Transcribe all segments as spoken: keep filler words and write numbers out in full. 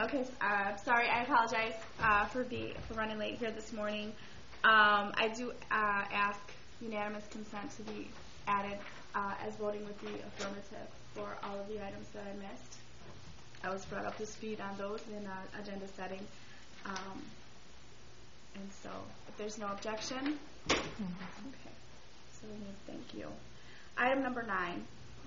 Okay, uh, sorry, I apologize uh, for be for running late here this morning. Um, I do uh, ask unanimous consent to be added uh, as voting with the affirmative for all of the items that I missed. I was brought up to speed on those in uh, agenda setting. Um, and so if there's no objection, mm-hmm. Okay, so we need thank you. Item number nine.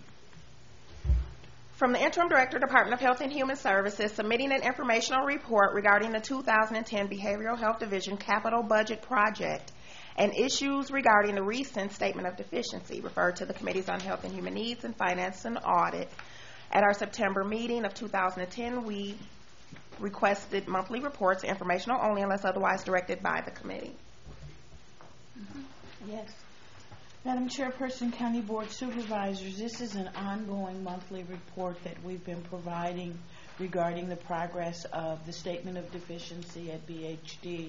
From the Interim Director, Department of Health and Human Services, submitting an informational report regarding the two thousand ten Behavioral Health Division Capital Budget Project and issues regarding the recent Statement of Deficiency referred to the Committees on Health and Human Needs and Finance and Audit. At our September meeting of two thousand ten, we requested monthly reports, informational only unless otherwise directed by the committee. Mm-hmm. Yes. Madam Chairperson, County Board Supervisors, this is an ongoing monthly report that we've been providing regarding the progress of the Statement of Deficiency at B H D.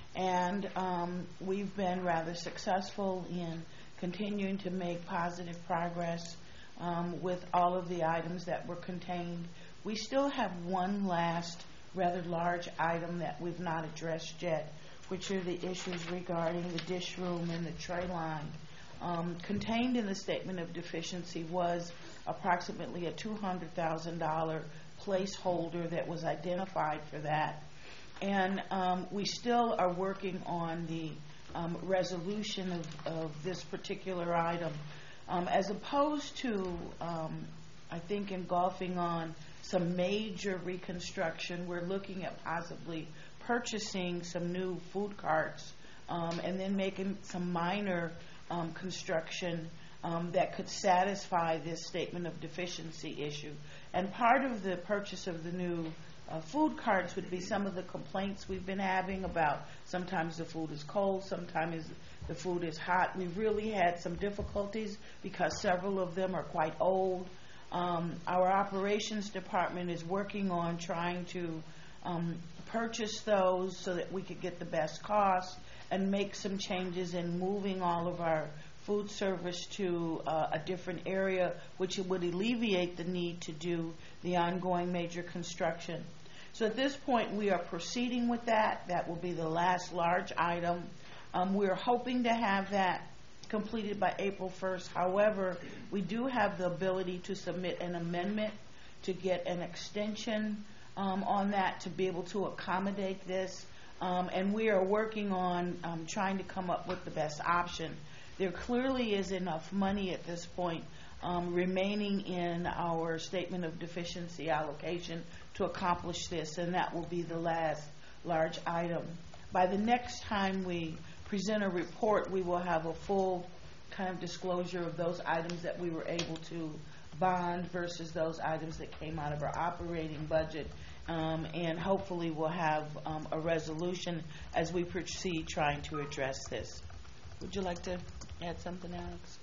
And um, we've been rather successful in continuing to make positive progress um, with all of the items that were contained. We still have one last rather large item that we've not addressed yet, which are the issues regarding the dish room and the tray line. Um, contained in the Statement of Deficiency was approximately a two hundred thousand dollars placeholder that was identified for that. And um, we still are working on the um, resolution of, of this particular item. Um, as opposed to, um, I think, engulfing on some major reconstruction, we're looking at possibly purchasing some new food carts um, and then making some minor Um, construction um, that could satisfy this Statement of Deficiency issue. And part of the purchase of the new uh, food carts would be some of the complaints we've been having about sometimes the food is cold, sometimes the food is hot. We've really had some difficulties because several of them are quite old. Um, our operations department is working on trying to um, purchase those so that we could get the best cost and make some changes in moving all of our food service to uh, a different area, which would alleviate the need to do the ongoing major construction. So at this point, we are proceeding with that. That will be the last large item. Um, we're hoping to have that completed by April first. However, we do have the ability to submit an amendment to get an extension um, on that to be able to accommodate this. Um, and we are working on um, trying to come up with the best option. There clearly is enough money at this point um, remaining in our Statement of Deficiency allocation to accomplish this, and that will be the last large item. By the next time we present a report, we will have a full kind of disclosure of those items that we were able to bond versus those items that came out of our operating budget. Um, and hopefully we'll have um, a resolution as we proceed trying to address this. Would you like to add something, Alex?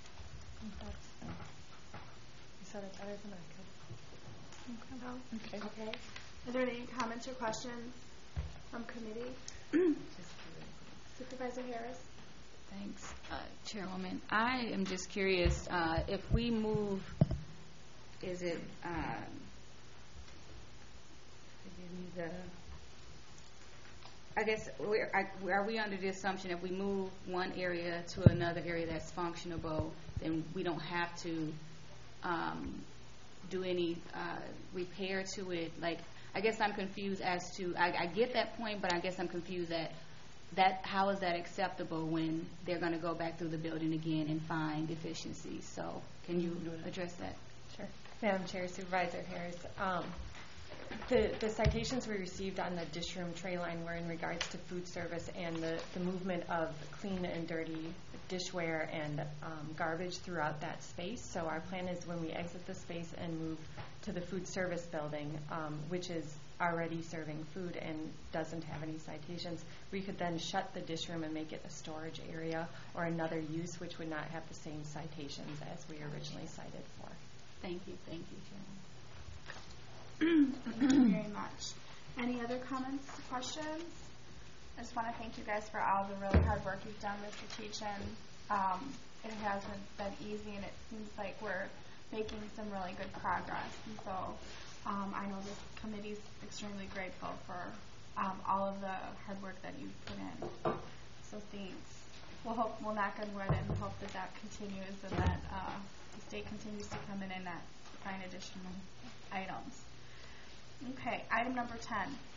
You said it better than I could. Okay. Okay. Are there any comments or questions from committee? Supervisor Harris. Thanks, uh, Chairwoman. I am just curious uh, if we move, is it, um, The, I guess we're, I, are we under the assumption if we move one area to another area that's functionable, then we don't have to um, do any uh, repair to it? Like, I guess I'm confused as to, I, I get that point, but I guess I'm confused at that, how is that acceptable when they're going to go back through the building again and find deficiencies? So can you address that? Sure. Madam Chair, Supervisor Harris. Um, The, the citations we received on the dish room tray line were in regards to food service and the, the movement of clean and dirty dishware and um, garbage throughout that space. So our plan is when we exit the space and move to the food service building, um, which is already serving food and doesn't have any citations, we could then shut the dish room and make it a storage area or another use which would not have the same citations as we originally cited for. Thank you. Thank you, Chairman. Thank you very much. Any other comments, questions? I just want to thank you guys for all the really hard work you've done, Mister Teachin. Um, it hasn't been easy, and it seems like we're making some really good progress. And so Um, I know this committee's extremely grateful for um, all of the hard work that you've put in. So thanks. We'll hope, we'll knock on wood and hope that that continues and that uh, the state continues to come in and that find additional items. Okay, item number ten.